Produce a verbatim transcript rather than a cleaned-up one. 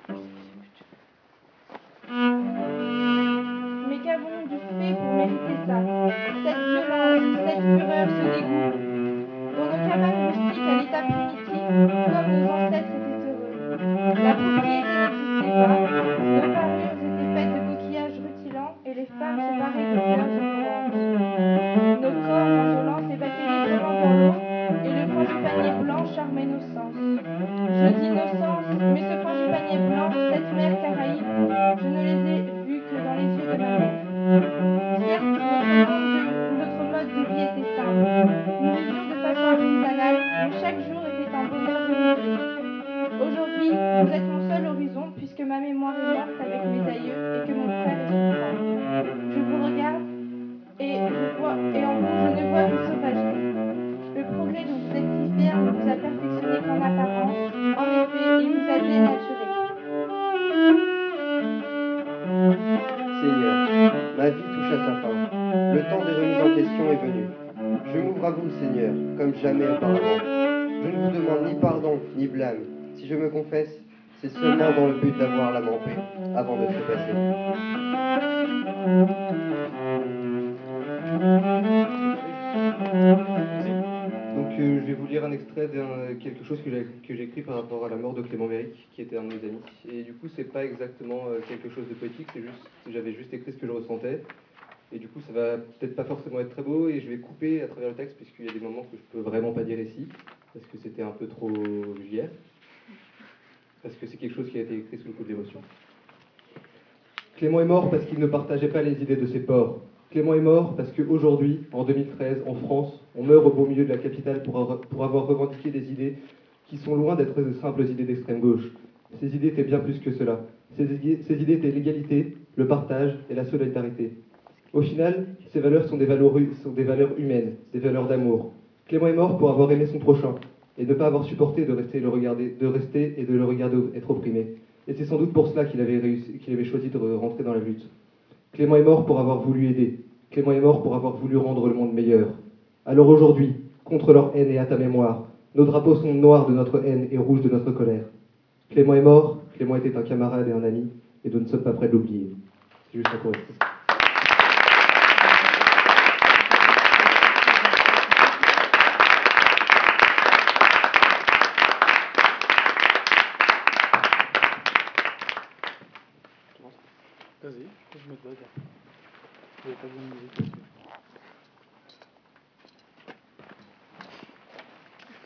Mais qu'avons-nous dû fait pour mériter ça? Cette violence, cette fureur, ce dégoût. Dans nos cabanes rustiques à l'état primitif, comme nos ancêtres étaient heureux. La propriété n'existait pas, nos parures étaient faites de coquillages rutilants et les femmes se paraient de fleurs odorante. Nos corps insolents s'ébattaient librement dans l'eau et le frangipanier blanc charmait nos sens. Je dis nos sens, mais ce frangipanier blanc, cette mer Caraïbe, je ne les ai vus que dans les yeux de ma mère. Certes, notre mode de, notre mode de vie était simple. Nous vivions de façon artisanale, mais chaque jour était un bonheur renouvelé. Aujourd'hui, vous êtes mon seul horizon, puisque ma mémoire est morte avec mes aïeux et que mon frère est souffrant. Je vous regarde et, je vois, et en vous, je ne vois que sauvagerie. Le progrès dont vous êtes si fiers ne vous a perfectionné qu'en apparence. En effet, il vous a dénaturé. Seigneur, ma vie touche à sa fin. Le temps des remises en question est venu. Je m'ouvre à vous, Seigneur, comme jamais auparavant. Je ne vous demande ni pardon, ni blâme. Si je me confesse, c'est seulement dans le but d'avoir l'âme en paix, avant de trépasser. Donc euh, je vais vous lire un extrait de quelque chose que j'ai, que j'ai écrit par rapport à la mort de Clément Méric, qui était un de mes amis. Et du coup, c'est pas exactement euh, quelque chose de poétique, c'est juste, j'avais juste écrit ce que je ressentais. Et du coup, ça va peut-être pas forcément être très beau, et je vais couper à travers le texte, puisqu'il y a des moments que je peux vraiment pas dire ici, parce que c'était un peu trop vulgaire, parce que c'est quelque chose qui a été écrit sous le coup de l'émotion. Clément est mort parce qu'il ne partageait pas les idées de ses porcs. Clément est mort parce qu'aujourd'hui, en deux mille treize, en France, on meurt au beau milieu de la capitale pour, pour avoir revendiqué des idées qui sont loin d'être de simples idées d'extrême gauche. Ces idées étaient bien plus que cela. Ces idées, ces idées étaient l'égalité, le partage et la solidarité. Au final, ces valeurs sont des valeurs, sont des valeurs humaines, des valeurs d'amour. Clément est mort pour avoir aimé son prochain et ne pas avoir supporté de rester, le regarder, de rester et de le regarder être opprimé. Et c'est sans doute pour cela qu'il avait, réussi, qu'il avait choisi de rentrer dans la lutte. Clément est mort pour avoir voulu aider. Clément est mort pour avoir voulu rendre le monde meilleur. Alors aujourd'hui, contre leur haine et à ta mémoire, nos drapeaux sont noirs de notre haine et rouges de notre colère. Clément est mort, Clément était un camarade et un ami, et nous ne sommes pas prêts de l'oublier. C'est juste un poème. Vas-y, je me dois. Vous n'avez pas besoin de musique.